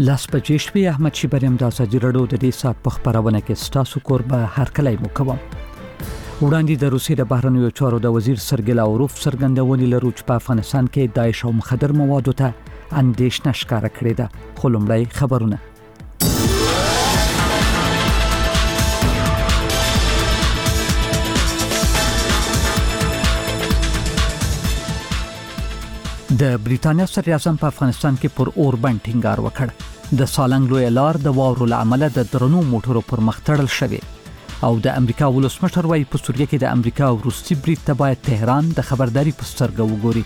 لاس بجې شپې احمد شیبریم د ازادي راډیو د دې سات په خبرونه کې ستاسو قربه هر کله مو کوم. وړاندې د روسیې د بهرنیو چارو د وزیر سرګی لاوروف څرګندونې لرو چې په افغانستان کې داعش او مخدر موادو ته اندېښنه ښکاره کړې ده. خو لومړی خبرونه. د بریټانیا صدر اعظم په افغانستان کې پر اوربند ټینګار وکړ. د سالنګ لوی لار د واورو له امله د درنو موټرو پر مخ تړل شوی او د امریکا ولسمشر وايي په سوریه کې د امریکا او روسي برید ته باید تهران د خبرداري په سترګه وګوري.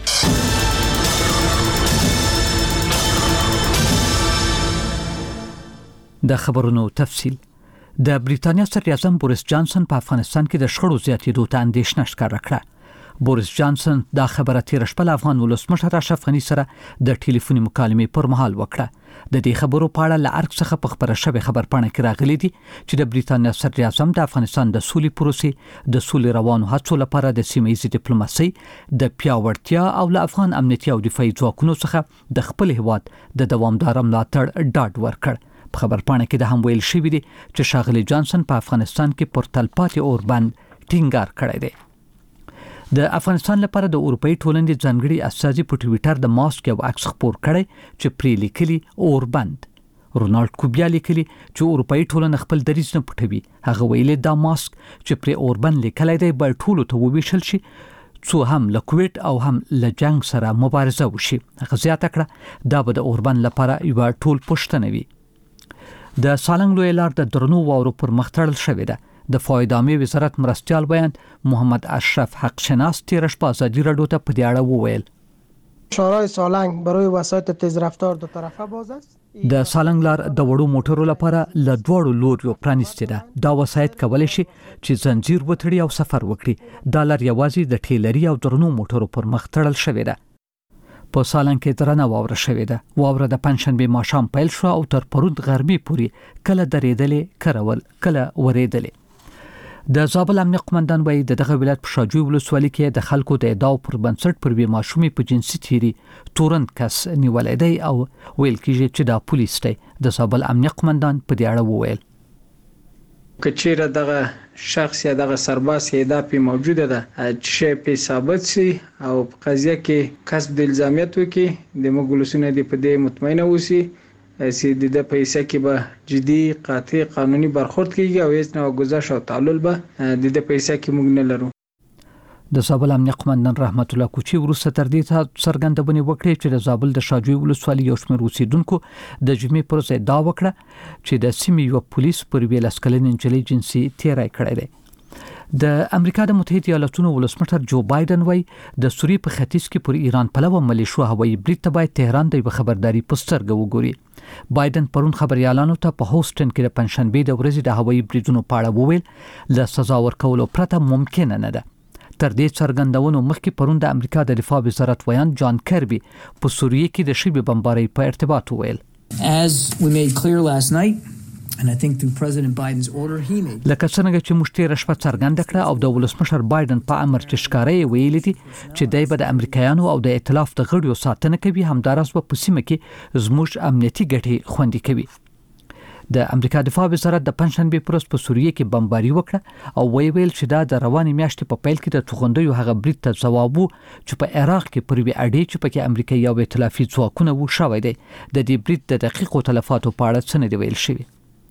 د خبرونو تفصیل. د بریټانیا صدر اعظم بوریس جانسن په افغانستان کې د شخړو زیاتېدو ته اندېښنه ښکاره کړه. بوریس جانسن دا خبره تیر شپه افغان ولسمشر اشرف غنی سره د ټلیفوني مکالمې پر مهال وکړه. د دې خبرو په اړه له ارګ څخه په خبره شوی خبر پاڼه کې راغلي دي چې د بریټانیا صدر اعظم د افغانستان د سولې پروسې د سولې روانو هڅو لپاره د سیمه‌ییزې ډیپلوماسۍ د پیاوړتیا او له افغان امنیتي او دفاعي ځواکونو څخه د خپل هیواد د دوامدار ملاتړ ډاډ ورکړ. په خبر پاڼه کې د هم ویل شوی دی چې ښاغلي جانسن په افغانستان کې پر تلپاتې اوربند ټینګار کړی دی. د افغانستان لپاره د اروپאי ټولنې ځانګړي استازي په ټوئیټر د ماسک یو عکس خپور کړی چې پرې لیکلي اوربند. رونالد کوبیا لیکلي چې اروپאי ټولنه خپل دریځ نه پټوي. هغه ویلي دا ماسک چې پرې اوربند لیکلی دی باید ټولو ته وویشل شي څو هم له کووید او هم له جنگ سره مبارزه وشي. هغه زیاته کړه دا به د اوربند لپاره یو ټول پښتنه وي. د سالنګ لوی لار د درنو واورو پر مخ تړل شوې ده. د فایدامي وزارت مرستيال بیان محمد اشرف حق شناس تیر شپه ازادي راډیو ته په دې اړه وویل. شورای سالنګ برای وسایط تیز رفتار دو طرفه باز است. د سالنګ لار د وړو موټرو لپاره له دوړو لوريو پرانیستي ده. دا وسایط کولای شي چې زنجیر وتړي او سفر وکړي. دا لار یوازې د ټیلري او درنو موټرو پر مخ تړل شوې ده. په سالنګ کې درنه واوره شوې ده. واوره د پنځشنبه ماښام پیل شو او تر پروند غربي پوري کله درېدلې کرول کله ورېدلې. د زابل امنیه قومندان وایي دغه ولایت په شاجوی ولسوالۍ کې د خلکو د ادعاو پر بنسټ پر بې ماشومې په جنسي تیری تورن کس نیولې دی او ویل کېږي چې دا پولیس دی. د زابل امنیه قومندان په دې اړه وویل کچېره دغه شخص یا دغه سرباز دا په موجوده ده چې په ثابت سي او په قضیه کې کسب د الزامیت وکي د مګولسونه دی په دې مطمئنه وسی چې د پیسې کې به جدي قاطع قانوني برخورد کیږي او هیڅ نه گذشت او تعلل به د پیسې کې موږ نه لرو. د زابل امنیه قومندان رحمت الله کوچی وروسته تر دې څرګندونه وکړه چې د زابل د شاجوی ولسوالۍ یو شمېر اوسیدونکو د جمعې پر ځای دا وکړه چې د سیمې یو پولیس پر ویل اسکلین انجلي جنسي تیری کړی دی. د امریکا د متحده ایالاتونو ولسمشر جو بایدن وایي د سوریې په ختیځ کې پر ایران پلوه ملیشو هوایي برید ته باید تهران د خبرداري په سترګه وګوري. بایدن پرون خبريالانو ته په هوسټن کې د پنځشنبه د ورځې د هوایي بریدونو په اړه وویل له سزا ورکولو پرته ممکن نه ده. تر دې څرګندونو مخکې پرون د امریکا د دفاع وزارت ویان جان کربي په سوریې کې د شبي بمبارۍ په ارتباط وویل As we made clear last night and I think through President Biden's order he made لکه څنګه چې موږ تیر شپه څرګند کړه او د ولسمشر بایدن په امر چې ښکارې ویلي دي چې دای په د امریکایانو او د ائتلاف د غړیو ساتنه کوي همدارس په سیمه کې زموږ امنیتي ګټې خوندي کوي. د امریکا دفاع وزارت د پنځشنبه پروس په سوریې کې بمباري وکړه او ویل چې دا د رواني میاشتې په پیل کې د توغندیو هغه برید ته ځواب وو چې په عراق کې پر وی اډې چې پکې امریکایي او ائتلافي ځواکونه وو شوی دی. د دې برید د دقیقو تلفاتو په اړه څه نه دی ویل شوی.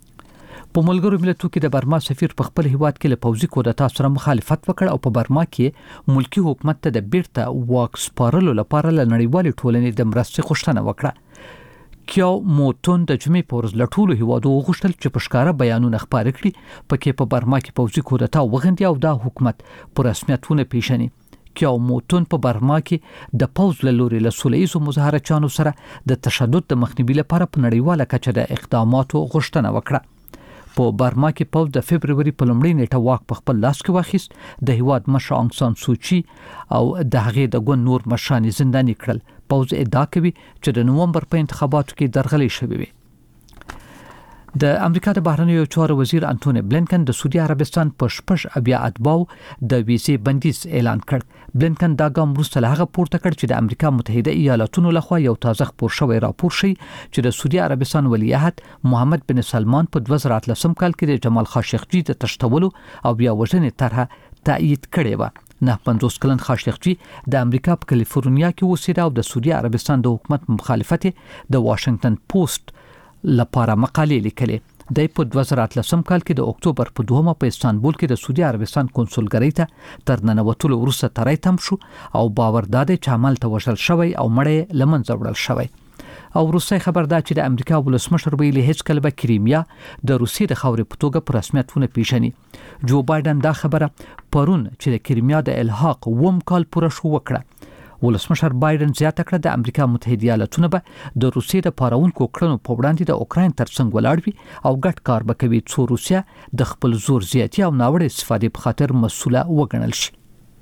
په ملګرو ملتونو کې د برما سفیر په خپل هیواد کې له پوځي کودتا سره مخالفت وکړ او په برما کې ملکی حکومت ته د بیرته واک سپارلو لپاره له نړیوالې ټولنې د مرستې غوښتنه وکړه. کیاو موتون د جمعې په ورځ له ټولو هیوادو وغوښتل چې په ښکاره بیانونه خپاره کړي پکې په برما کې پوځي کودتا وغندي او دا حکومت په رسمیتونه پیژني. کیاو موتون په برما کې د پوځ له لوري له سولهییزو مظاهرچیانو سره د تشدد د مخنیوي لپاره په نړیواله کچه د اقداماتو غوښتنه وکړه. په برما کې پوځ د فبرवरी په لومړۍ نیټه واک په خپل لاس کې واخیست. د هیواد مشر آنګ سان سوچي او د هغې د ګوند نور مشران زنداني کړل. پوځ ادعا کوي چې د نومبر په انتخاباتو کې درغلي شوې وي. د امریکا د بهرنیو چارو وزیر انټونی بلینکن د سعودي عربستان په شپږ ابیا اتباو د ویزې بندیز اعلان کړ. بلینکن دا ګام وروسته له هغه پورته کړ چې د امریکا متحده ایالاتونو لخوا یو تازه خبر شوی راپور شي چې د سعودي عربستان ولیعهد محمد بن سلمان په 2013 کال کې د جمال خاشقجي د تشتولو او بیا وژنې طرحه تایید کړې و. 50 کلن خاشقجي د امریکا په کالیفورنیا کې اوسېده او د سعودي عربستان د حکومت مخالفت د واشنگټن پوسټ لپاره مقالې لیکلې. د په 2013 کال کې د اکتوبر په 2 په استانبول کې د سعودي عربستان کنسولګری ته تر ننوتلو وروسته ترای تم شو او باور داده چې عمل ته وشل شوی او مړی لمنځه وړل شوی. او روسي خبر دا چې د امریکا ولسمشر ویلي هیڅ کله به کریمیا د روسي د خاورې په توګه په رسمیت ونه پیژني. جو بایدن دا خبره پرون چې د کریمیا د الحاق ووم کال پوره شو وکړه. ولسمشر بایدن زیاته کړه د امریکا متحده ایالاتونو به د روسیې د پاراونکو کړنو په وړاندې د اوکراین ترڅنګ ولاړ وي او ګډ کار وکوي څو روسیا د خپل زور زیاتی او ناوړه استفادې په خاطر مسؤله وګڼل شي.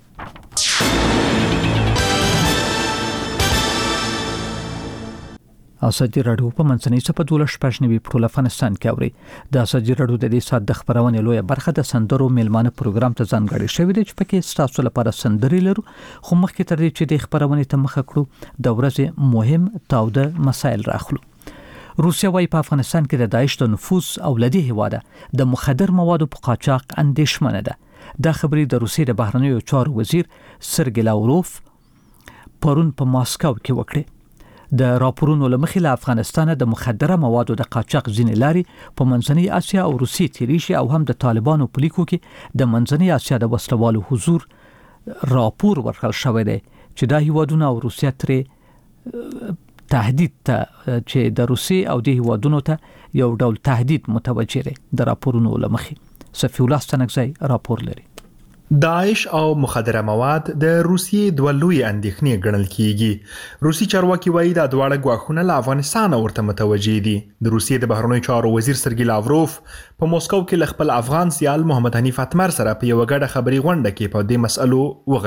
اساجي رادیو په منځنۍ صفه 12 په افغانستان کې اوري. د اساجي رادیو د دې سات د خبرونې لویه برخه د سندرو میلمانه پروګرام ته ځانګړی شوی دی چې پکې تاسو لپاره سندري لرو. خو مخکې تر دې چې د خبرونې ته مخه کړو د ورځې مهم تاوده مسایل راخلو. روسیا وايي په افغانستان کې د داعش د نفوذ او لدی هواده د مخدر موادو په قاچاق اندېښمنه ده. دا خبرې د روسیې د بهرنیو چارو وزیر سرګی لاوروف پرون په ماسکو کې وکړه. د راپورونو لمخې له افغانستان د مخدره موادو د قاچاق ځینې لاري په منځنۍ اسیا او روسیې تیری شي او هم د طالبانو په لیکو کې د منځنۍ اسیا د وسلوالو حضور راپور ورکړل شوی دی چې دا هیوادونه او روسیا ترې تهدید ته چې د روسیې او د هیوادونو ته یو ډول تهدید متوجه دی. د راپورونو لمخې صفی الله ستنګزی راپور لري. داعش او مخدره مواد د روسیې دوه لوی اندېښنې ګڼل کیږي. روسي چارواکي وایي دا دواړه ګواښونه له افغانستان ورته متوجه دي. د روسیې د بهرنیو چارو وزیر سرګی لاوروف په موسکو کې له خپل افغان سیال محمد حنیف اتمر سره په یو غړډه خبري غونډه کې په دې مسألو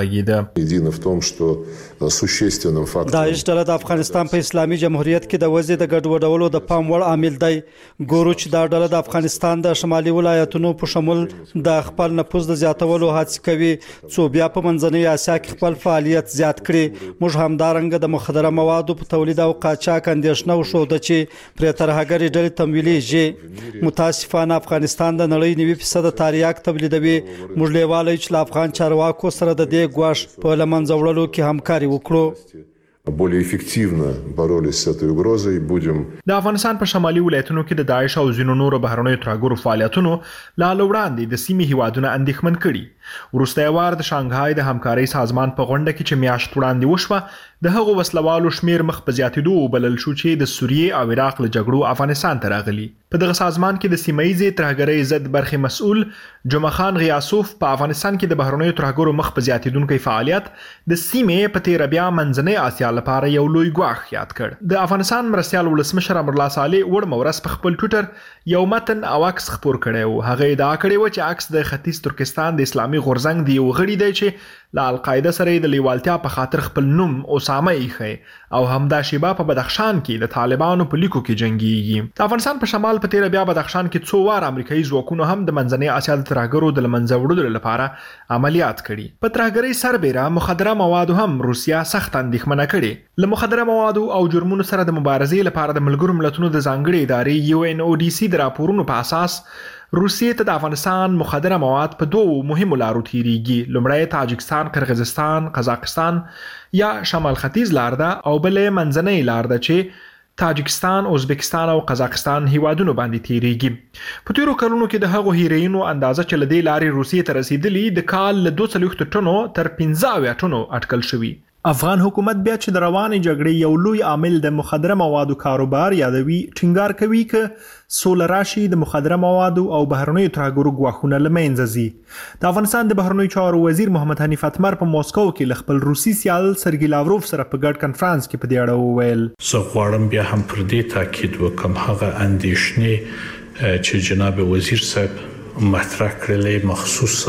وغږیده. داعش ډله د افغانستان په اسلامي جمهوریت کې د وضع د ګډوډولو د پام وړ عامل دی. ګورو چې دا ډله د افغانستان د شمالي ولایتونو په شمول د خپل نفوذ د زیاتولو کوي څو بیا په منځنۍ اسیا کې خپل فعالیت زیات کړي. موږ همدارنګه د مخدره موادو په تولید او قاچاق اندېښنه وښوده چې پرې ترهګرې ډلې تمویلېږي. متاسفانه افغانستان د نړۍ 90% تریاک تولیدوي. موږ لیواله چې له افغان چارواکو سره د دې ګواښ په لمنځه وړلو کې همکاري وکړو. более эффективно боролись с этой угрозой. будем د افغانستان په شمالي ولایتونو کې د داعش او ځینو نورو بهرنیو ترهګرو فعالیتونو لا وړاندې د سیمې هیوادونه اندېښمن کړي. وروسته وار د شانګهای د همکارۍ سازمان په غونډه کې چې میاشت وړاندې وشوه د هغو وسلوالو شمیر مخ په زیاتېدو وبلل شو چې د سوریې او عراق له جګړو افغانستان ته راغلي. په دغه سازمان کې د سیمه‌ییزې ترهګرۍ ضد برخې مسؤل جمعه خان غیاسوف په افغانستان کې د بهرنیو ترهګرو مخ په زیاتېدونکي فعالیت د سیمې په تیر بیا منځنۍ اسیا لپاره یو لوی ګواښ یاد کړ. د افغانستان مرستیال ولسمشر امرالله صالح وړ مورس په خپل ټویټر یو متن او عکس خپور کړی و. هغه ادعا کړې و چې عکس د ختیځ ترکستان د اسلامي غورځنګ دی یو غړي دی چې له القاعده سره د لیوالتیا په خاطر خپل نوم اسامه ایښی او همدا شیبه په بدخشان کې د طالبانو په لیکو کې جنگيږي. د افغانستان په شمال په تیر بیا بدخشان کې څو وار امریکایي ځواکونو هم د منځنۍ اسیا د ترهګرو د لمنځه وړلو لپاره عملیات کړي. په ترهګرۍ سربېره مخدره موادو هم روسیا سخت اندېښمنه کړي. له مخدره موادو او جرمونو سره د مبارزې لپاره د ملګرو ملتونو د ځانګړي ادارې UNODC د راپورونو په اساس روسیې ته د افغانستان مخدره مواد په دوو مهمو لارو تیریږي. لومړی تاجکستان، قرغیزستان، قزاقستان یا شمال ختیځ لار ده او بلې منځنۍ لار ده چې تاجکستان، ازبکستان او قزاقستان هیوادونو باندې تیریږي. په تیرو کلونو کې د هغو هیروینو اندازه چې لدې لارې روسیې ته رسیدلی د کال له 240 ټنو تر 15 ټنو اټکل شوی. افغان حکومت بیا چې د روانې جګړې یو لوی عامل د مخدره موادو کاروبار یادوي، ټینګار کوي چې سوله راشي د مخدره موادو او بهرنیو ترهګرو ګواښونه له منځه ځي. د افغانستان د بهرنیو چارو وزیر محمد حنیف اتمر په موسکو کې له خپل روسي سیال سرګی لاوروف سره په ګډ کنفرانس کې په دې اړه وویل. زه غواړم بیا هم پر دې تاکید وکم هغه اندېښنې چې جناب وزیر صاحب مطرح کړلې، مخصوصا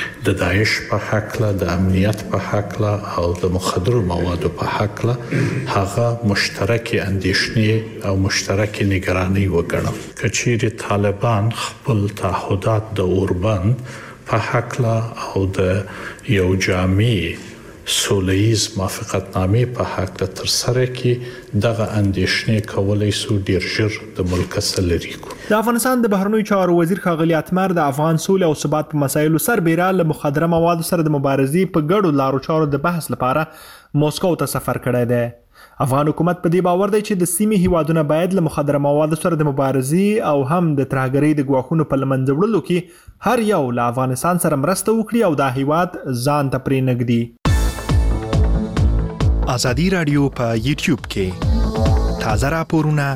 د داعش په حق له د امنیت په حق له او د مخدر موادو په حق له هغه مشترک اندیشنې او مشترک نگرانی وګڼم. کچېرې طالبان خپل تعهدات د اوربند په حق له او د یو جامع سولهییز موافقتنامې په حق له تر سره کې دغه اندیشنې کولای سو ډیر ژر د ملک سره کو. د افغانستان د بهرنیو چارو وزیر ښاغلی اتمر د افغان سولې او ثبات په مسایلو سربېره له مخدره موادو سره د مبارزې په ګډو لارو چارو د بحث لپاره موسکو ته سفر کړی دی. افغان حکومت په دې باور دی چې د سیمې هیوادونه باید له مخدره موادو سره د مبارزې او هم د ترهګرۍ د ګواښونو په له منځه وړلو کې هر یو له افغانستان سره مرسته وکړي او دا هیواد ځان ته پرې نږدي. ازادي رادیو په یوټیوب کې تازه راپورونه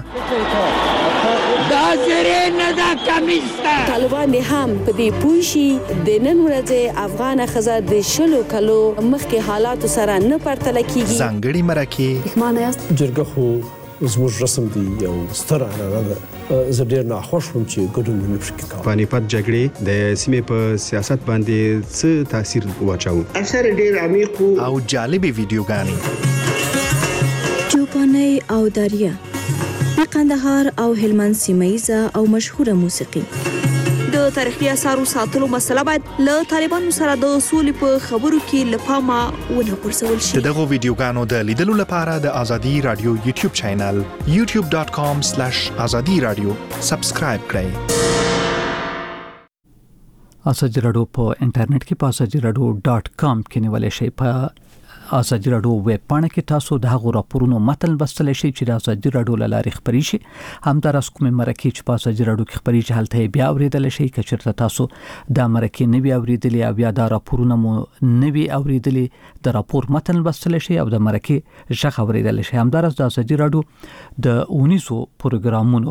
طالبان هم په دې پوه شي د نن ورځې افغان ښځه د 20 کالو مخکې حالاتو سره نه پرتله کیږي. ځانګړي مرکه پښمانه یاست جرګه خو زموږ رسم دی یو ستر عنعنه ده. زه ډیر ناخوښ وم چې ګډون نه پکې کوم. پانیپت جګړې د سیمې په سیاست باندې څه تاثیر واچاو؟ اثر ډیر عمیق او جالبې ویډیوګانې چوپاني او دریا د قندهار او هلمند سیمایزه او مشهوره موسیقي. د تاریخي اثارو ساتلو مسله باید له طالبانو سره د سولې په خبرو کې لپاره ونه پرسول شي. دغه ویډیوګانو د لیدلو لپاره د ازادي رادیو یوټیوب چینل youtube.com/azadi-radio سبسکرایب کړئ. ازادي رادیو په انټرنیټ کې په azadi-radio.com کې نیولای شئ. په ازادي رادیو ویب پاڼه کې تاسو د هغو راپورونو متن لوستلی شئ چې د ازادي رادیو له لارې خپرې شي. همداراز کومې مرکې چې په ازادي رادیو کې خپرې شي هلته بیا اوریدلی شئ. که چېرته تاسو دا مرکې نه وي اوریدلې او یا دا راپورونه مو نه وي اوریدلې د راپور متن لوستلی شئ او د مرکې غږ اوریدلی شئ. همداراز د ازادي رادیو د 19 پروګرامونو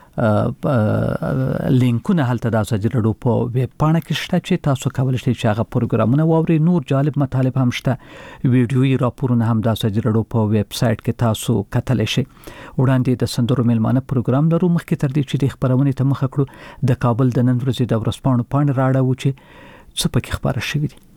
لینکونه هلته د ازادي رادیو په ویب پاڼه کې شته چې تاسو کولی شئ چې هغه پروګرامونه واورئ. نور جالب مطالب هم شته. ویډیويي راپورونه هم د ازادي رادیو په ویب سټ کې تاسو کتلی شئ. وړاندې د سندرو میلمانه پروګرام لرو. مخکې تر دې چې د خبرونې ته مخه کړو د کابل د نن ورځې د ورځپاڼو پاڼې راړو چې څه پکې خبره شوې دي.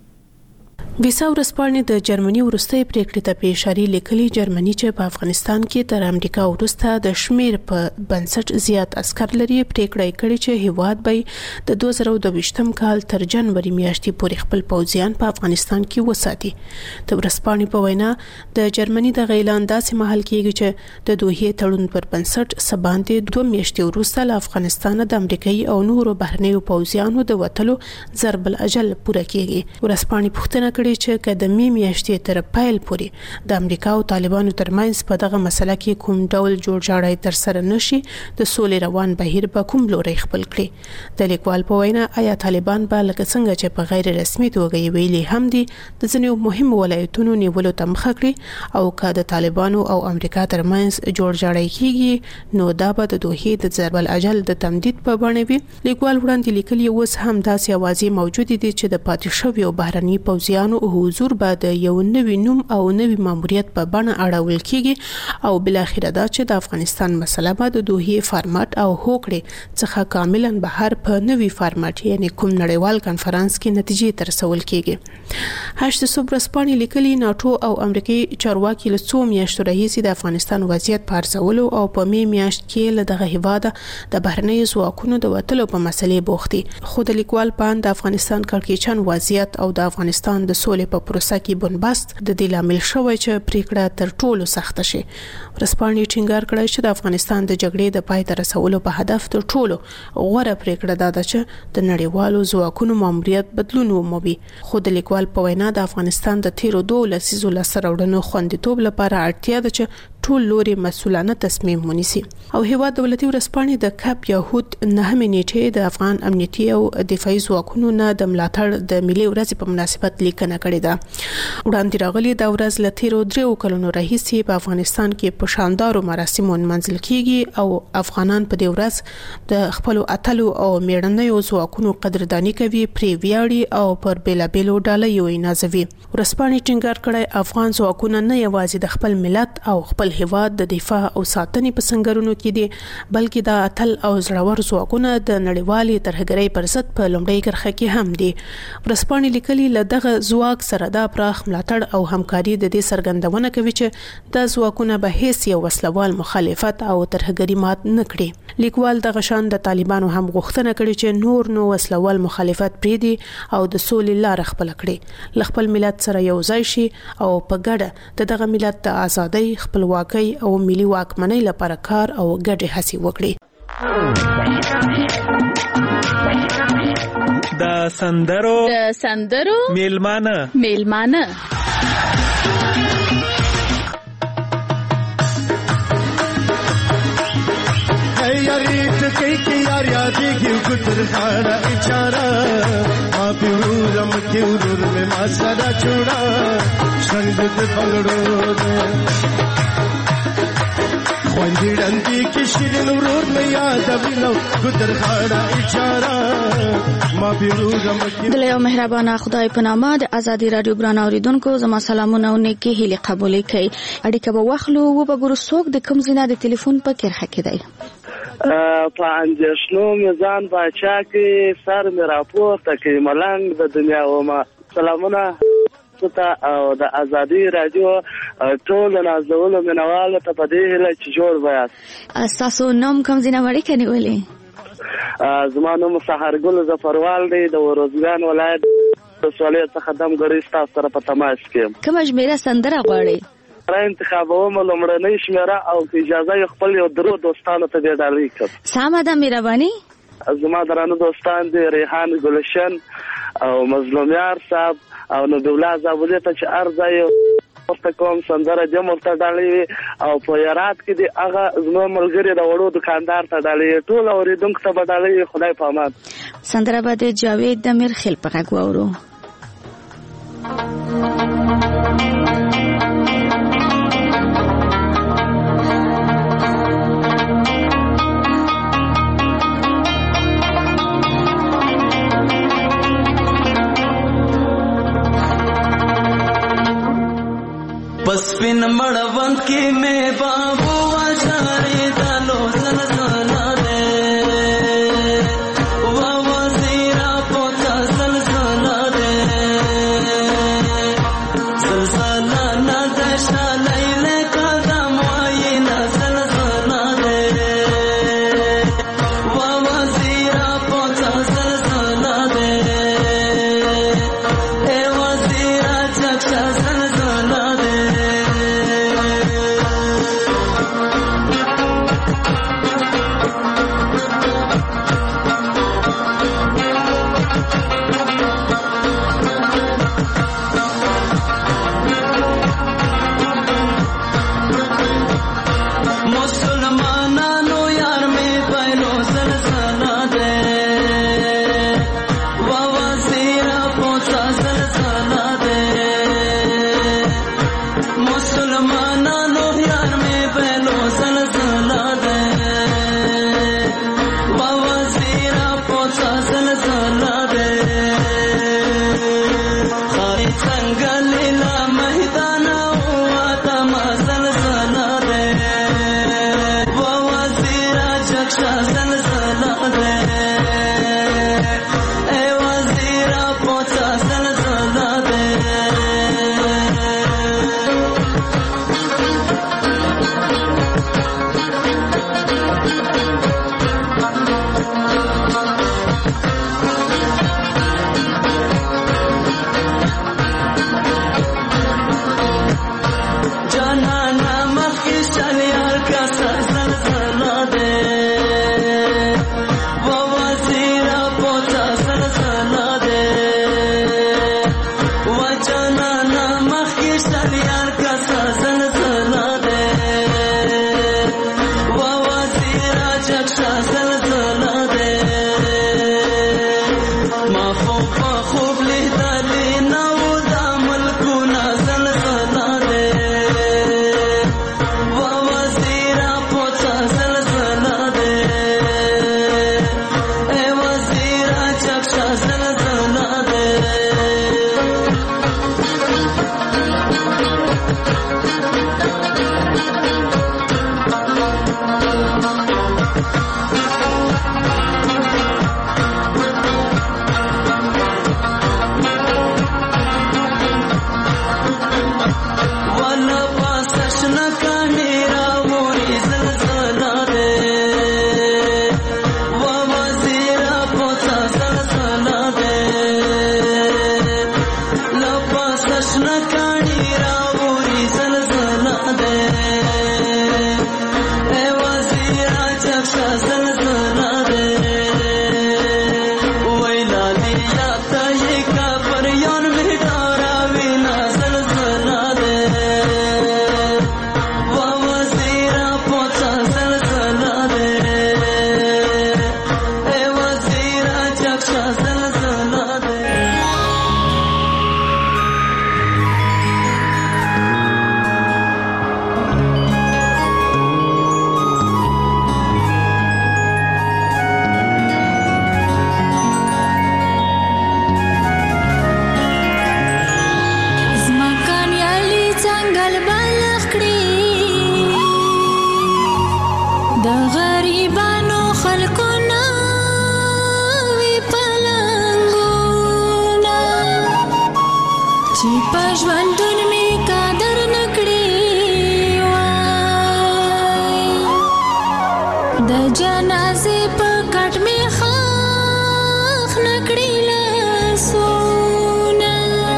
ویسا ورسپانې د جرمني ورستۍ پریکړې ته په اشاره لیکلي جرمني چې په افغانستان کې تر امریکا ورسته د شمیر په بنسټ زیات عسكر لري پریکړه کړې چې هیواد به د 2022م کال تر جنوري میاشتې پورې خپل پوځیان په افغانستان کې وساتي. د ورسپانې په وینا د جرمني د اعلان داسې مهال کېږي چې د دوه تړون پر بنسټ سباندې 2 میاشتې وروسته له افغانستان د امریکایي او نورو بهرنیو پوځیانو د وټلو ضرب الاجل پوره کېږي. ورسپانې پوښتنه کړې چې قدمي میاشتې تر پایل پورې د امریکا او طالبانو ترمنځ په دغه مسله کې کوم ډول جوړجاړی تر سره نشي د سولې روان بهیر به کوم لوري خپل کړي. د لیکوال په وینا آیا طالبان به لکه څنګه چې په غیر رسمي توګه ویلي هم دي د ځینو مهمو ولایتونو نیولو ته مخه کړي او که د طالبانو او امریکا ترمنځ جوړجاړی کیږي نو دا به د دوه د ضرب الاجل د تمدید په بڼه وي. لیکوال وړاندې لیکلي اوس هم داسې اوازې موجود دي چې د پاتې شویو بهرني پوځیانو حضور به د یو نوی نوم او نوی ماموریت په بڼه اړول کیږي او بل اخر دا چې د افغانستان مسله به د دوه فارمټ او هوکړې څخه کاملا بهر په نوی فارمټ یعنی کوم نړیوال کانفرنس کې نتیجې ترسول کیږي. هشت صبح رسپانې لیکلي ناتو او امریکایي چارواکي له 2 میاشتو راهیسې د افغانستان وضعیت په ارزولو او په می میاشت کې له دغه هیواده د بهرنۍ ځواکونو د وټلو په مسلې بوختي. خو د لیکوال پان د افغانستان کړکېچن وضعیت او د افغانستان د سولې په پروسه کې بنبست د دې لامل شوی چې پریکړه تر ټولو سخته شي. ورسپانې ټینګار کړی چې د افغانستان د جګړې د پای ته رسولو په هدف تر ټولو غوره پریکړه ده چې د نړیوالو ځواکونو ماموریت بدلون ومومي. خو د لیکوال په وینا د افغانستان د تیرو 2 لسیزو لاسته راوړنو خوندیتوب لپاره اړتیا ده چې ټول لوري مسؤلانه تصمیم ونیسي. او هیواد دولتي ورسپانې د کپ یهود 9 نیټې د افغان امنیتي او دفاعي ځواکونو نه د ملاتړ د ملي ورځې په مناسبت لیکنه کړې ده. وړاندې راغلي د ورځ له تیرو 3 کلونو راهیسې په افغانستان کې په شاندارو مراسمو منځل کیږي او افغانان په دې ورځ د خپل اتلو او میړنیو ځواکونو قدردانی کوي، پری ویاړي او پر بیلابېلو ډالۍ نازوي. ورسپانې ټینګار کړی افغان ځواکونه نه یوازې د خپل ملت او خپل خپل هیواد د دفاع او ساتنې په سنگرونو کې دي بلکې د اتل او زړور ځواکونه د نړیوالې ترهګرۍ پر ضد په لومړۍ کرښه کې هم دي. ورسپانې لیکلي له دغه ځواک سره د پراخ ملاتړ او همکاري د دې څرګندونه کوي چې د ځواکونه به هیڅ یو وسلوال مخالفت او ترهګري مات نه کړي. لیکوال دغه شان د طالبانو هم غوښتنه کړې چې نور نو وسلوال مخالفت پریدي او د سولې لار خپل کړي، ل خپل ملت سره یو ځای شي او په ګډه دغه ملت د ازادۍ، خپلواکۍ او ملي واکمنۍ لپاره کار او ګډې هڅې وکړي. د سندرو میلمانه یاری تکی کی یار یادی گیو گتر خانا اچارا آپ رورم کیورور میں ماسرا چھوڑا شنگت بنگڑو دے خواندی ڈندی کی شیرین ورور میں یاد ابینو گتر خانا اچارا د یو مهربانه خدای په نامه د ازادي رادیو ګران اوریدونکو زما سلامونه او نیکی هیله قبول کړئ. اړیکه به واخلو و به ګورو څوک د کوم ځای د ټلیفون په کرخه کې دی. په اندېښنو میزان باچا کې سر مې راپورته کړي ملنګ د دنیا وما سلامونه او د ازادي رادیو ټول نازولو منوال ته په دې هیله چې جوړ بیاست. تاسو نوم کوم ځای نه وړي کني ولې؟ زما نوم سحرګل ظفروال دی د وروزګان ولایت د سوالې څخه دمګړی ستاسو سره په تماس کې. کومه شمیره سندره غواړئ؟ را انتخابوم لومړنۍ شمیره او اجازه یې خپل یو درو دوستانو ته دې ډالۍ کړم. سمه ده مهرباني. زما درانه دوستان دي ریحان ګلشن او مظلوم یار صاحب او نبی الله زابودی ته چې ارزای ورته کوم سندره دې مرته ډالۍ او په یارات کې دي هغه زما ملګری د وړو دکاندار ته ډالۍ ټول اوریدونکو ته ډالۍ. خدای په امان. سندره به د جاوید د مرخل په غږ واورو. बस पिन मड़वंत की में बाबू आचारे दालो सलसला दे वावा सीरा पोता सलसला दे सलसला ना दशा लैले कदम आई ना सलसला दे वावा सीरा पोता सलसला दे ए वसीरा चक्षा सलसला दे چې په ژوندون مې قدر نکړې وای د جنازې په کټ مې خاخ نکړې لاسونه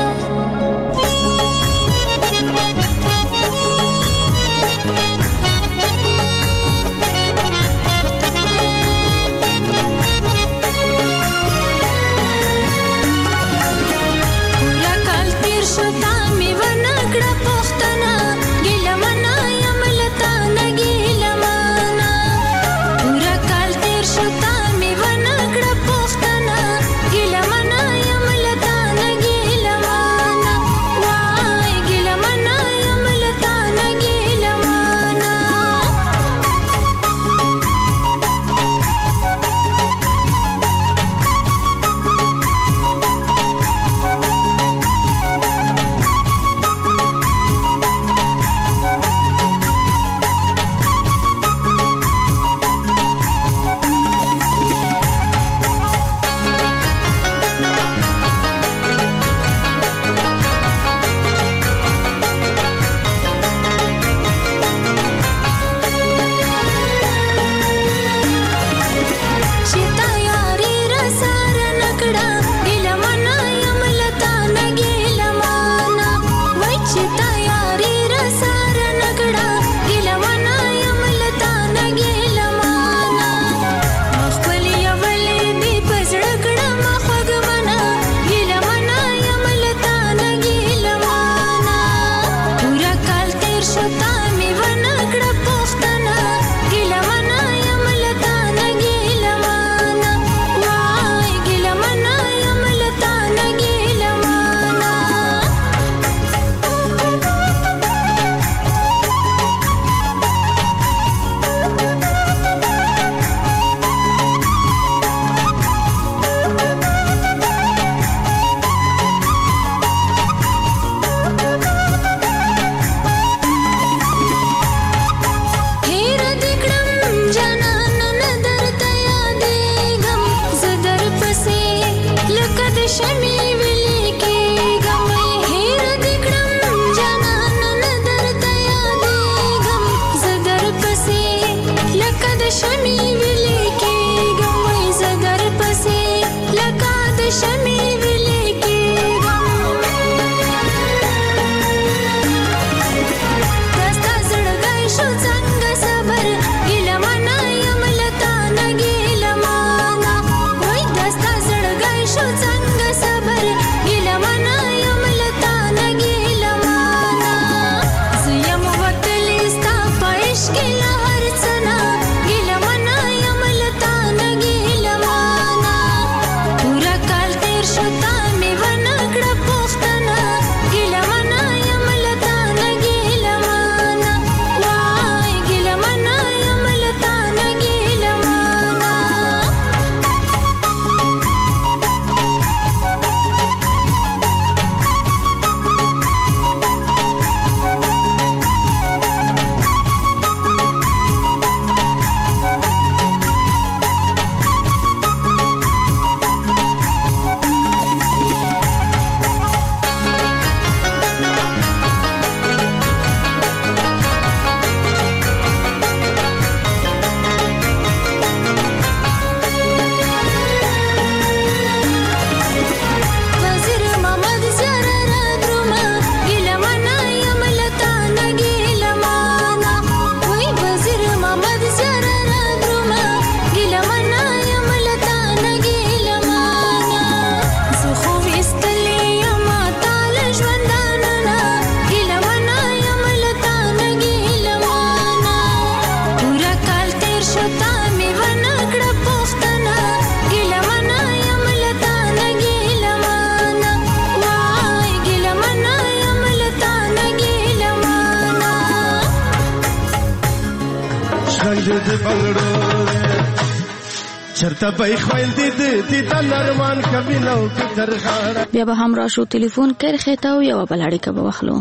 بیا به هم راشو تلیفون کرخه تا و یا بلاری که بوخلو.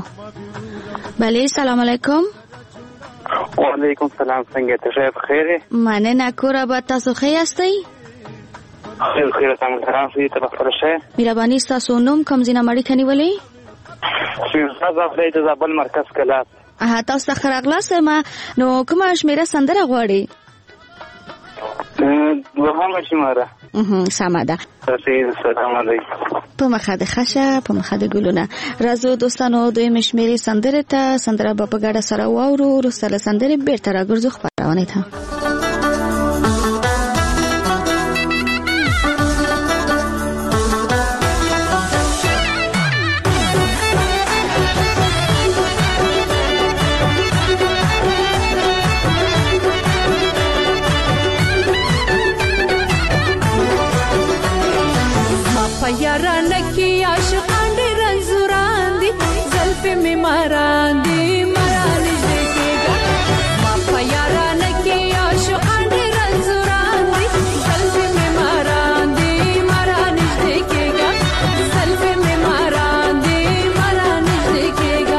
بله سلام علیکم. و علیکم سلام. څنګه ته بخیر؟ مننه کور به تاسو ښه یاستئ؟ خیر تاسو سلام شي ته بخیر شه. مهرباني تاسو نوم کوم ځای نه مړی کني ولې؟ زه د زابل مرکز کلا. تاسو ته خراغلاس ما نو کومه شمیره سندره غواړي؟ دوهمه شمیره. سمه ده. سلام علیکم. په مخه د خشه په مخه د ګلونه. راځو دوستانو دوی شمیرې سندره ته سندره په ګډه سره واورو. وروسته سندره بیرته راګرځو خبرونه ته. یارانه کی عاشقان ډېر رنځوران دي زلفې مې ماران دي مران دې کېږه ما په یارانه کی عاشقان ډېر رنځوران دي زلفې مې ماران دي مران دې کېږه زلفې مې ماران دي مران دې کېږه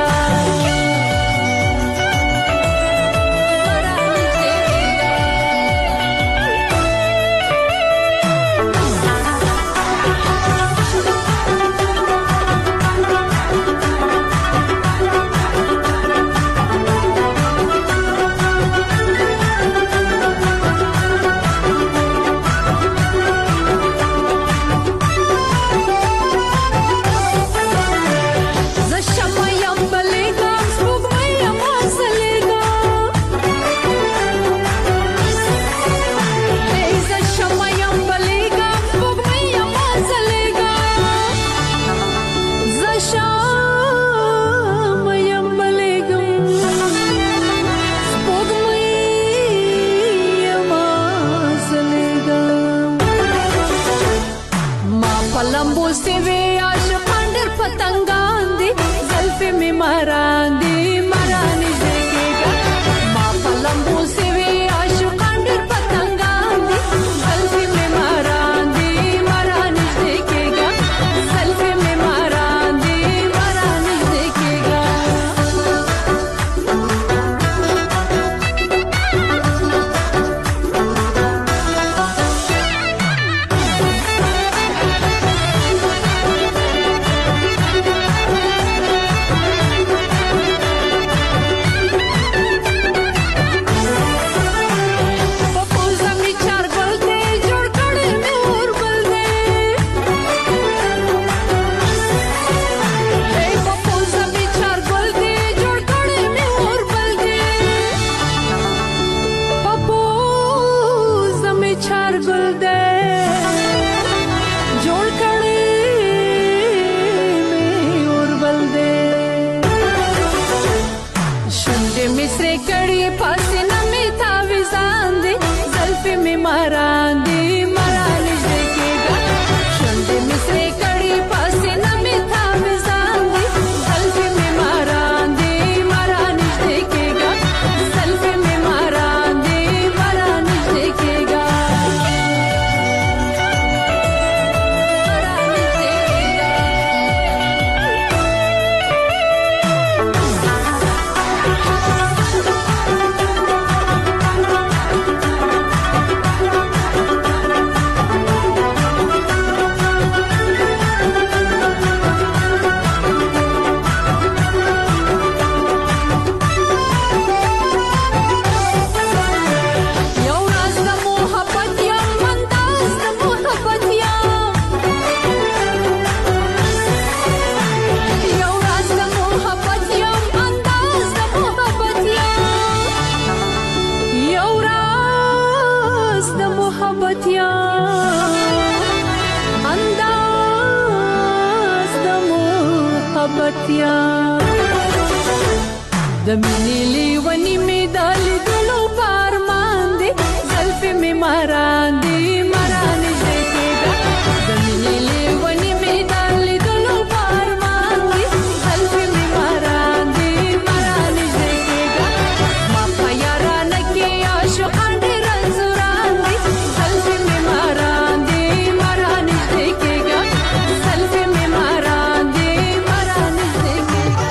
د مینې لیونی می دل دلو پارمان دی زلفې می ماران دی مران دې کېږه د مینې لیونی می دل دلو پارمان دی زلفې می ماران دی مران دې کېږه ما په یارانه کې عاشقان ډېر رنځوران دي زلفې می ماران دی مران دې کېږه زلفې می ماران دی مران دې کېږه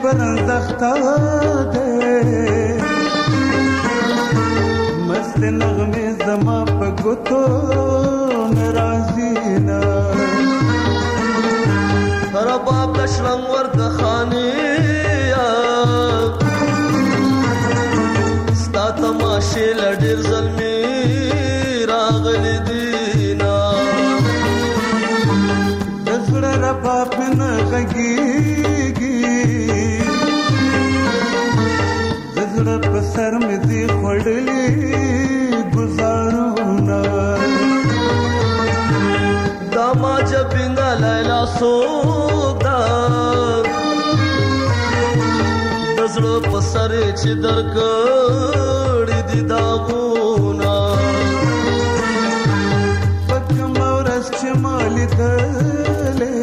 برزخته ده مست نغمه زما په ګوتو ناراضي نه رباب دشرنګ ورته خاني ستا تماشې لډیر زلمي راغلي دینا دزړه رباب نه غږیږي دزړه په سر مې دی خړلې گزارونه داما جبینا لیلا سودا دزړه په سر چې درکړې دي داغونه پکم ورس چې مالي دلې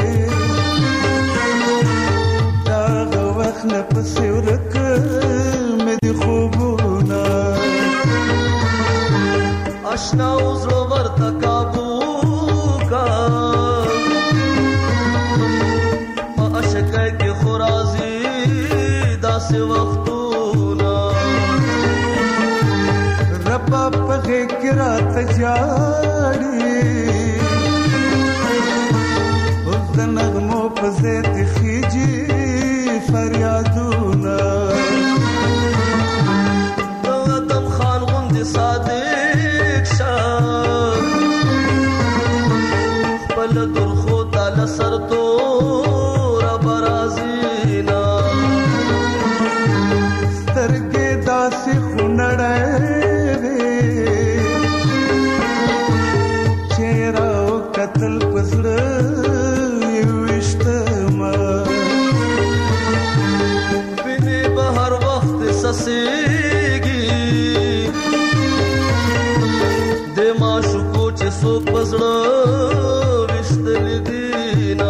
دا وخت نه پسې ورک مې دي خوبونه آشنا وزړه ورته کابو کا په اشکای کې خورازي داسې وختونه رب په کې راته جاړي اوس د نغمو په زیت خيجي فریادونه دم خان غوندې صادق شاه خپل درخو تعالی سر تور برازینا سترګې داسې خونړې چهره او قتل پزړه یو وشتما بینه به هر وخت سسیږي د معشوقو چې څوک پزړه وشتل دینا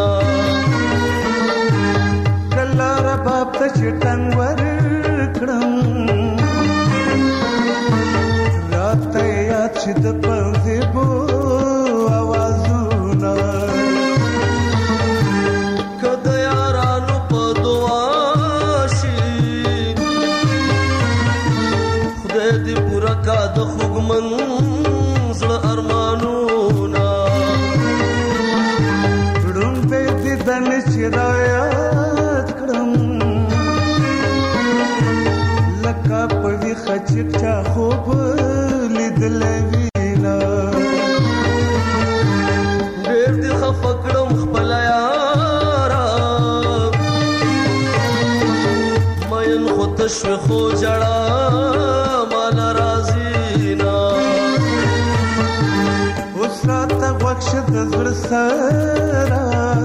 کله رباب ته چټنګ ورکړم راته یاد چې د پنځه بو आवाजونه کده یارانو په دعا شي خدای دې پورا کا د خوګمن زړه ارمانونه ډوم په دې دن چرایات کړم لکه په وی خچک چا خوب لیدل وینا ډېر دې خفکړم خپل یارا مین خو تشوي خو جړا مال رازینا اوس راته وښه د زړه سره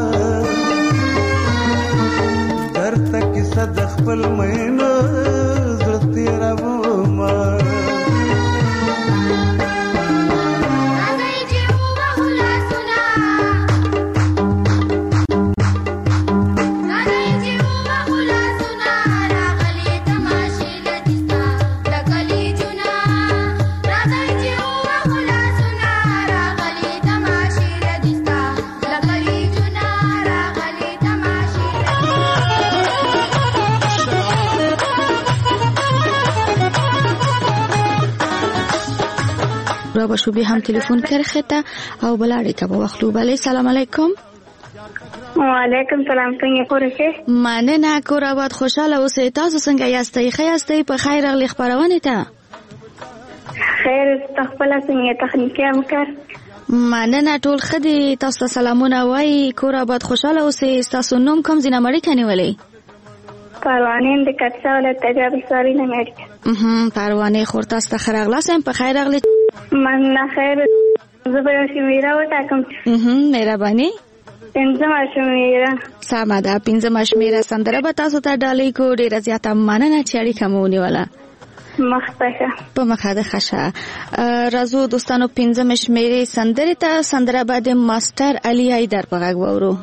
درته کیسه د خپل مینه زړه تیرومه را شوبی هم تلفن کرخته او بلاړی کا وختو بلې سلام علیکم وعلیکم سلام څنګه پورشه مننه کور آباد خوشاله اوسئ تاسو څنګه یاستئ ښه یاستئ په خیر اغلی خبرونه ته خیر تخپل څنګه تخنیکی امکار مننه ټول خدي تاسو سلامونه وای کور آباد خوشاله اوسئ تاسو نوم کوم زینه مړی کني ولې پروانه د کټسا ولایت تجارب ساری نه مړی پروانه خور تاسو ته خیرغلاسم په خیر اغلی من خیر زبر شمیره وټاکم مهرباني پنځم شمیره سمه ده پنځم شمیره سندره به تاسو ته ډالۍ کو ډیره زیاته مننه چې اړیکه مو ونیوله مخته په مخه ده خشه راځو دوستانو پنځم شمیره سندره ته سندره بعد ماستر علي ایدر په غږ وورو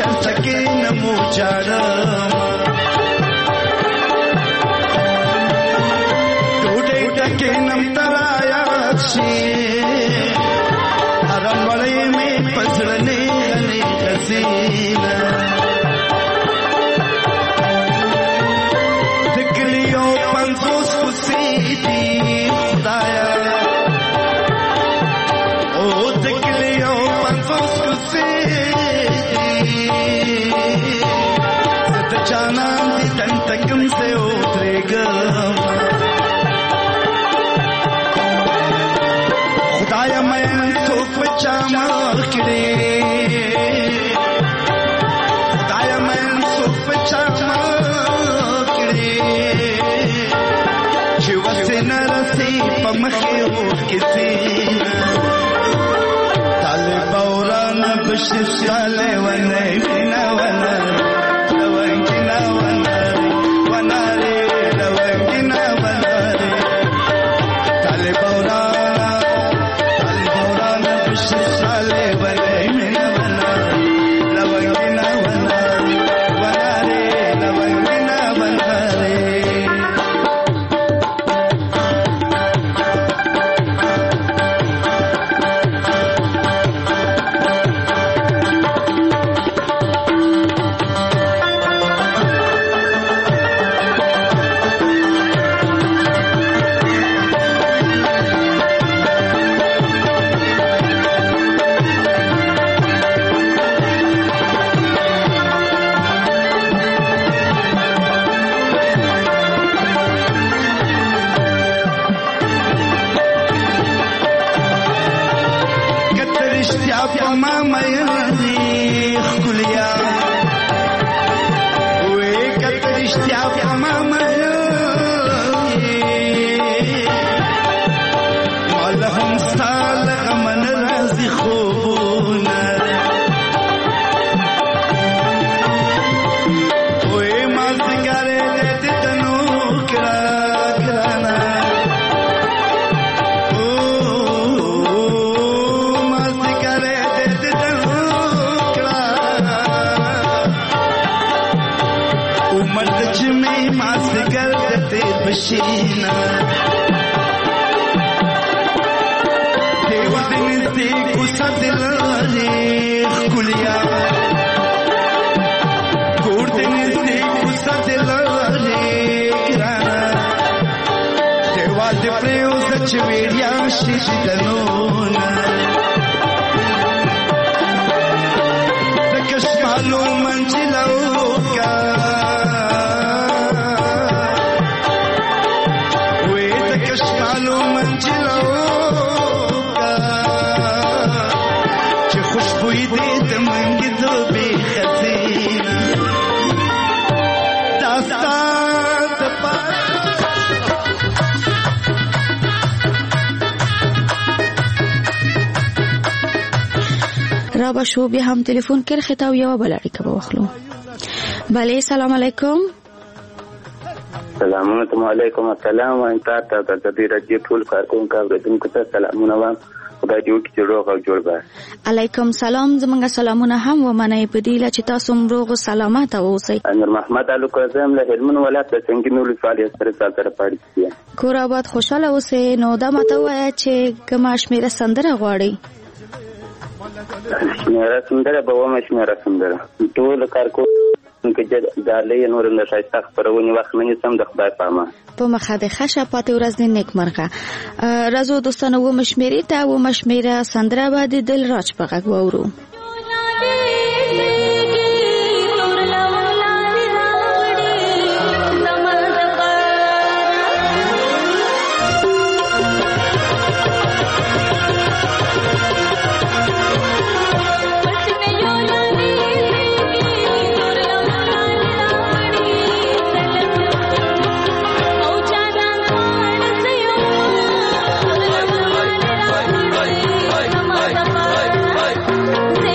چرته کې نمو چاړم ټوټې ټکې نم ترایا شي ارم وړې مې پزړنې غنې حسینه دکلیو پنځوس کوسېدي خدایا او دکلیو پنځوس کوسېدي زه د جانان دي تن تکم سے اترېږم خدایا مې څوک په چا مخ کړې خدایا مې څوک په چا مخ کړې چې وسه نرسي په مخې اوښکې سینه طالب اوران بششاله ونه وینا ونه لونګینا ونه وناره لونګینا وناره طالب اوران بششاله ونه وینا ونه لونګینا ونه وناره لونګینا وناره Shina Dewa din se gusa dilane kuliya Gur din se gusa dilane kirana Dewa de preo sachveriya shishdanona Takashmalu manjilauka کشکالو منجلو کا چې خوشبوئی دې د منګي دو به خزینه داستان د را به شو بیا هم تلیفون کړ خطاب یو بل اړیکه به واخلو بله سلام علیکم السلام علیکم السلام وانت ته د دې راډیو ټول کارکونکو اوریدونکو ته سلامونه وایم خدای دې وکړي چې روغ او جوړ به علیکم سلام زمونږ سلامونه هم و منای په دی چې تاسو روغ او سلامت اوسئ انور محمد علو کوزم له هلمند ولایت څنګه نور فعالیت سره پاتې دي کور آباد خوشاله اوسئ نو دا ماته وایي چې کومه شمیره سندره غواړي شمیره سندره به و مشمیره سندره ټول کارکونکو که جالي نور نه شایسته خبرونه وخت نه سم د خدای پامه په مخه د خشه پاتې ورځ د نیکمرغه راځو دوستانو و مشمیرې ته و مشمیره سندره باندې دل راج په غږ وورو Say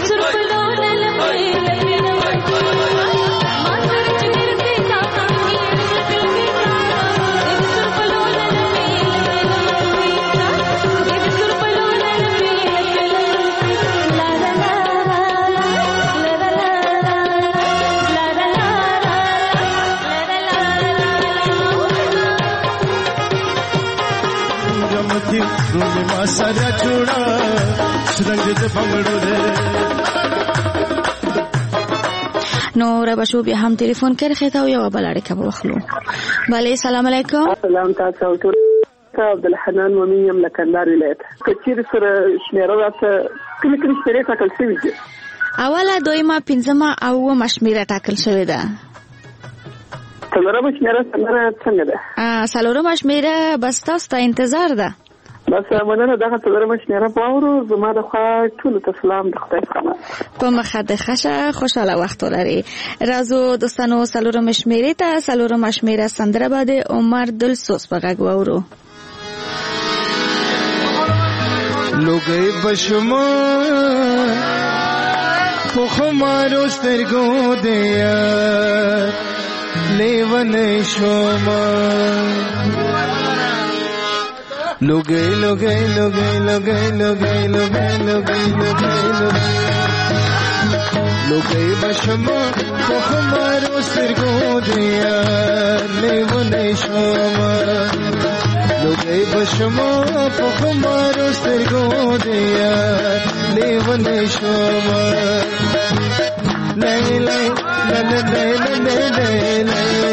سره چوڑا شرنګ د بنگړو ده. نو را بشو بیا هم ټلیفون کړی خته او یو بل اړیکه به وخلو. بله سلام علیکم. سلام تاسو ټول. عبدالحنان مومن یم له کندهار ولایت. کچیر سره شمیره راته کله کله شمیره ټاکل شوې ده. اوله دویمه پنځمه او اوومه شمیره ټاکل شوې ده. څلورمه شمیره څنګه ده؟ څلورمه شمیره بس تاسو ته انتظار ده. بس مننه دغه څلورمه شمیره باورو زما د خوا ټول ته سلام د خدای څخه. په مخه د خشه خوشاله وخت ولري. راځو دوستانو څلورمه شمیره ته څلورمه شمیره سندره به د عمر دلسوز په غږ واورو. لوګي بشما په خمارو سترګو دیا لیون شوما لوګي لوګي لوګي لوګي لوګي لوګي لوګي لوګي بشما په خمارو سترګو دیا لیون شوما لوګي بشما په خمارو سترګو دیا لیون شوما لای لای لای لای لای لای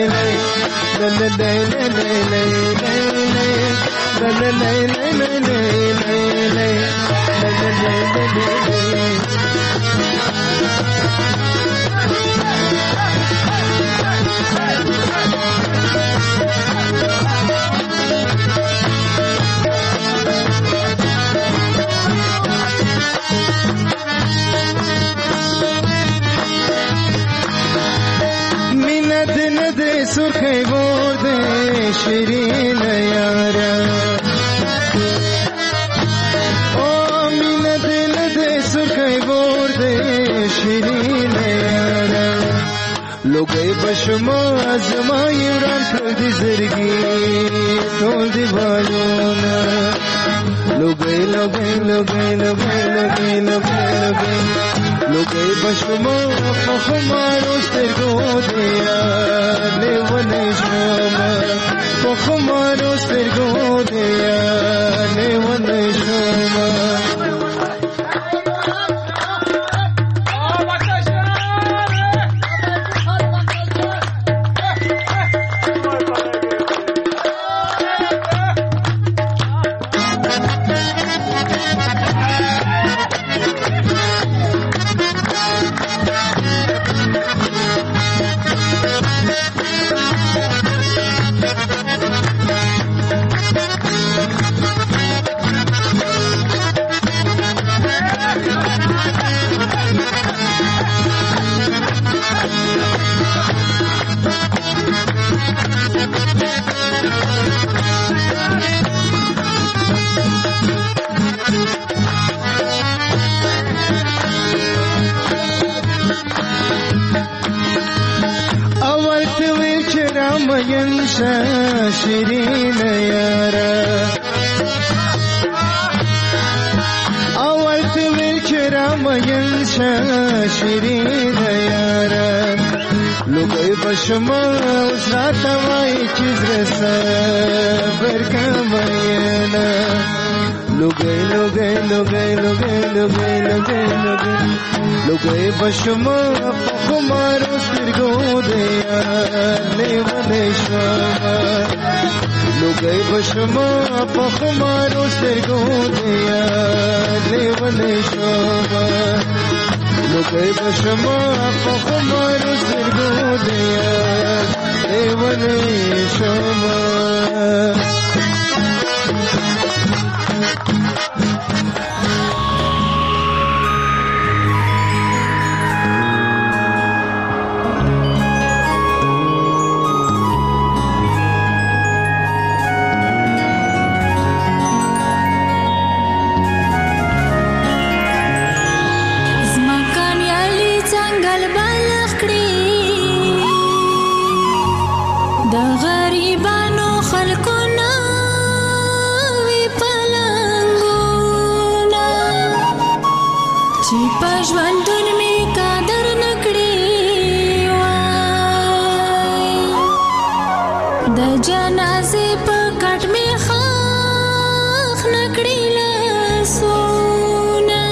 سرخی گود شیرین یارا او مین دل دے سرخی گود شیرین یارا لوگی بشما ازما یوران کردی زرگی تول دی بالونا لوگی لوگی لوگی لوگی لوگی لوگی لوگی لوگی بشما خمارو سترگو دیا لیون شوما خمارو سترگو دیا لیون شوما شیرین یارا اول تو کرام ینشا شیرین یارا لوگی بشما ذات وای چیز رسا برکماینا لوگی لوگی لوگی لوگی لوگی لوگی لوگی لوگی بشما خمارو سترگو دیا لیون شوما لوگی بشما خمارو سترگو دیا لیون شوما لوگی بشما خمارو سترگو دیا لیون شوما پژوندون می قدر نکړي وای د جنازې په کټ می خاخ نکړي لاسونه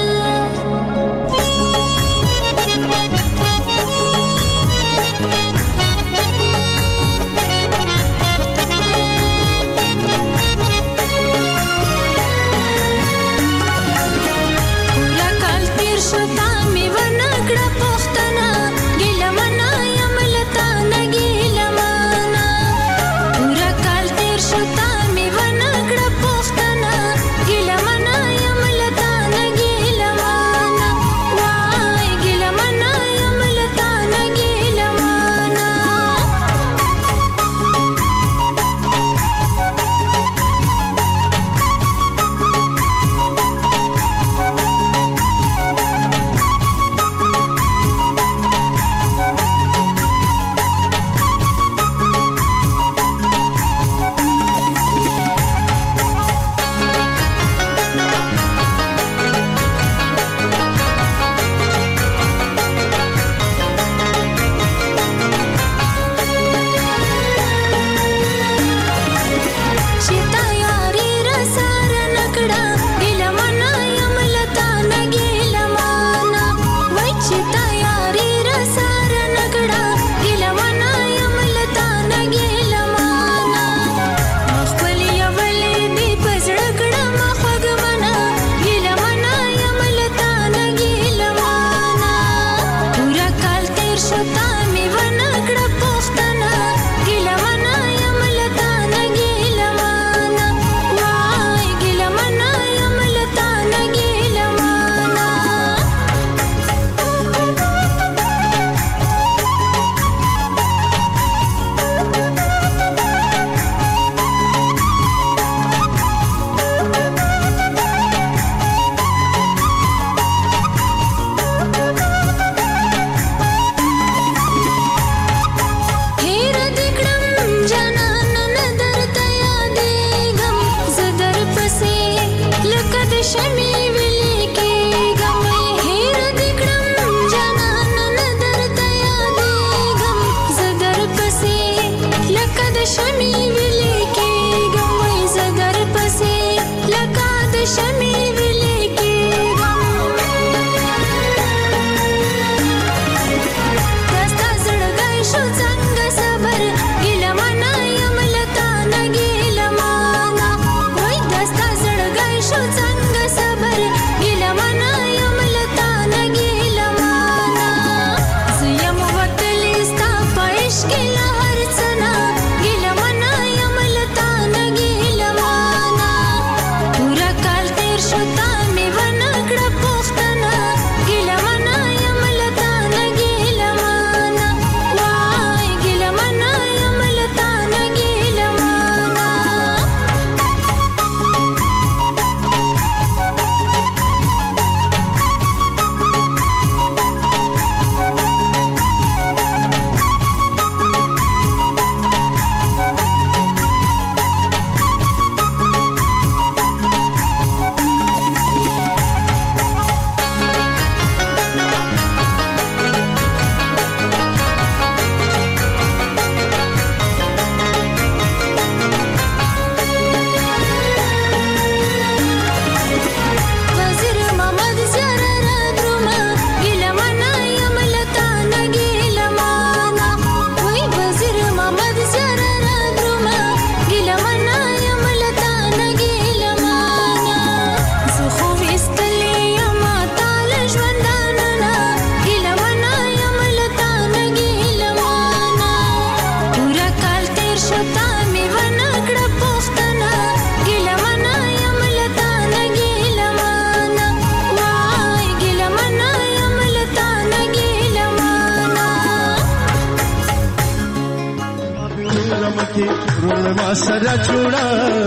ما سره جوړه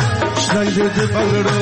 شرنګ د بنگړو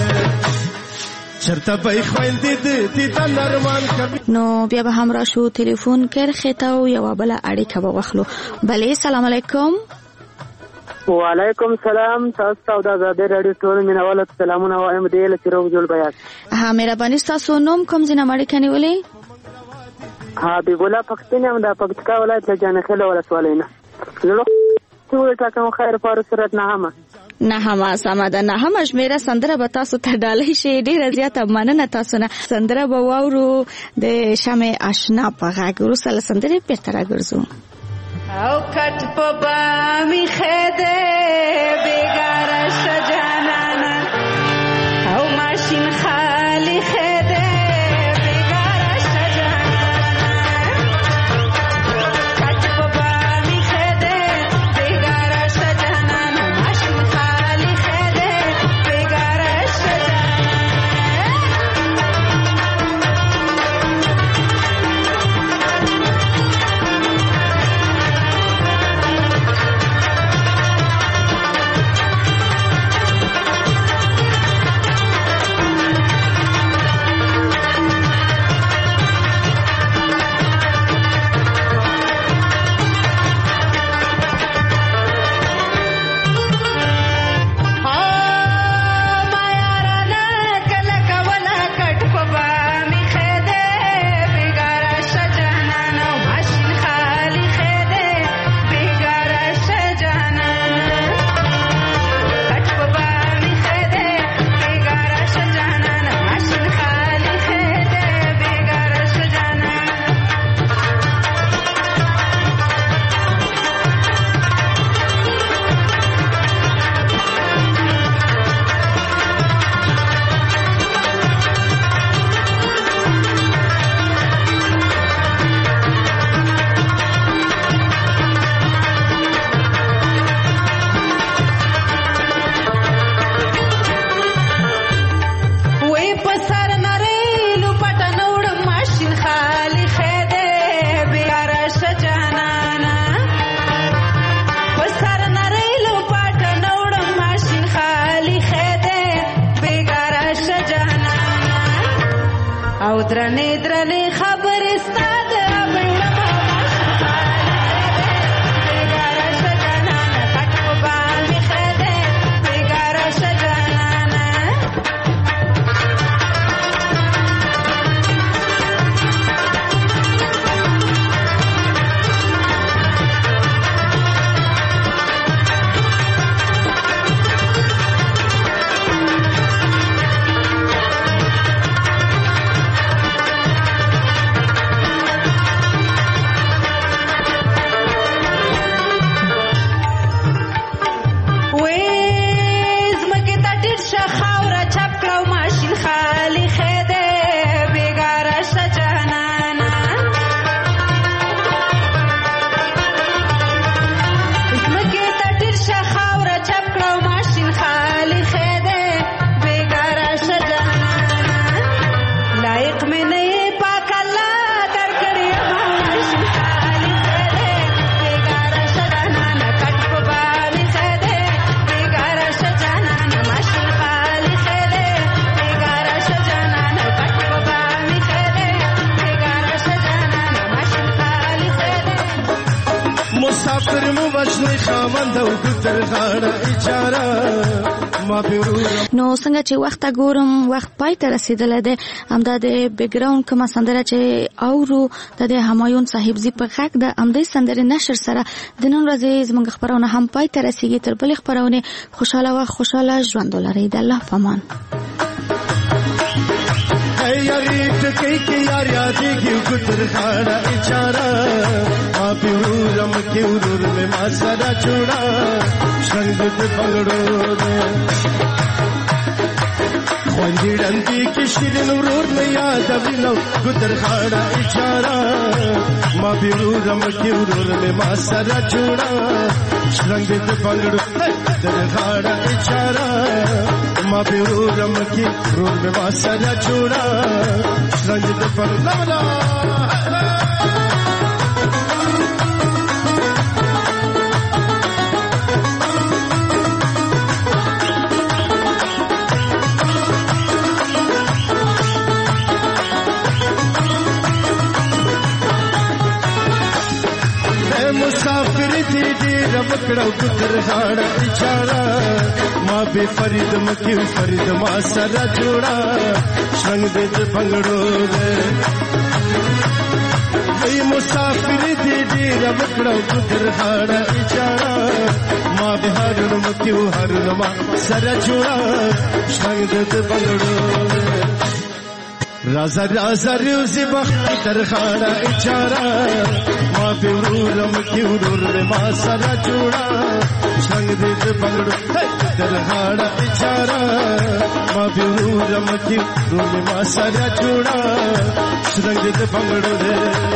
چرته به خويندې د نرمان کبي نو بیا به هم راشو ټلیفون کرخه ته یو بل اړیکه به وخلو. بله سلام علیکم. وعلیکم سلام. تاسو د آزادۍ رادیو ټول مینوال سلامونه وایم. د لکه روغ جوړ بیات. ها مهرباني تاسو نوم کوم ځای نه مړ کني ولې؟ حبیب الله پښتون یم د پکتیکا ولایت له جانخیل ولسوالۍ نه. زه ټول ټاکم خیر فارس سره نه هم سم ده. نه هم شمیره سندره به تاسو ته ډالۍ شي. ډیره زیاته مننه تاسو نه. سندره به واورو د شمع آشنا په غږ. وروسته سندره بیرته راګرځو. او کټ په بامی خده بیگاره شجانانا او ماشین خالی خده بیگاره شجانانا کټ په بامی خده بیگاره شجانانا ماشین خالی خده بیگاره درنې خبرې ستاده نو څنګه چې وخت ګورم وخت پای ته رسیدلی دی. همدا د بیک ګراوند کومه سندره چې اورو د همایون صاحبزي په غږ د همدې سندرې نشر سره د نن ورځې زموږ خپرونه هم پای ته رسیږي. تر بلې خپرونې خوشاله وخت خوشاله ژوند ولرئ. د الله په امان. یاري ټکې کې یار یادېږي ګوتر خاړه اچارا ما پیورم کې ورور مې ما سره چوڑا څنګه دې بنگړو خوندې ډندې کې شیرین ورور مې یاد وینو ګوتر خاړه اچارا ما پیورم کې ورور مې ما سره چوڑا څنګه دې بنگړو ګوتر خاړه اچارا ما پیورم کې ورور مې ما سره چوڑا څنګه دې بنگړو مسافر دې ډېر बकड़ा कुतर हाड़ा इचारा माँ बे फरीद मक्यू फरीद माँ सरा जोड़ा संग दे भंगड़ो दे वही मुसाफिर दे डेरा बकड़ा कुतर हाड़ा इचारा माँ बे हरुण मक्यू हरुण माँ सरा जोड़ा संग दे भंगड़ो दे राजा राजा रूसी बख्त तरखाड़ा इचारा माँ बेरूरम क्यों रूर में माँ सरा चूड़ा संग दे बंगड़ो तरखाड़ा इचारा माँ बेरूरम क्यों रूर में माँ सरा चूड़ा संग दे बंगड़ो दे